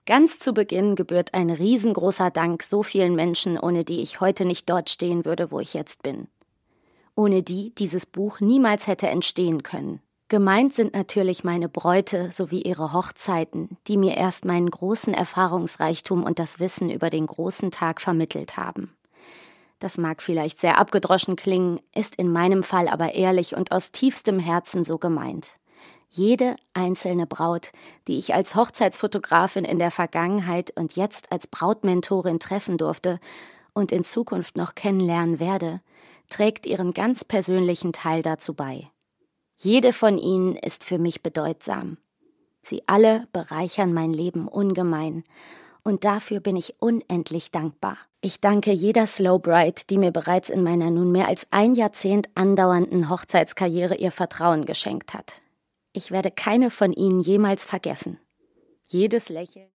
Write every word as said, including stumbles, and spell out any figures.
Ganz zu Beginn gebührt ein riesengroßer Dank so vielen Menschen, ohne die ich heute nicht dort stehen würde, wo ich jetzt bin. Ohne die dieses Buch niemals hätte entstehen können. Gemeint sind natürlich meine Bräute sowie ihre Hochzeiten, die mir erst meinen großen Erfahrungsreichtum und das Wissen über den großen Tag vermittelt haben. Das mag vielleicht sehr abgedroschen klingen, ist in meinem Fall aber ehrlich und aus tiefstem Herzen so gemeint. Jede einzelne Braut, die ich als Hochzeitsfotografin in der Vergangenheit und jetzt als Brautmentorin treffen durfte und in Zukunft noch kennenlernen werde, trägt ihren ganz persönlichen Teil dazu bei. Jede von ihnen ist für mich bedeutsam. Sie alle bereichern mein Leben ungemein und dafür bin ich unendlich dankbar. Ich danke jeder Slow Bride, die mir bereits in meiner nun mehr als ein Jahrzehnt andauernden Hochzeitskarriere ihr Vertrauen geschenkt hat. Ich werde keine von ihnen jemals vergessen. Jedes Lächeln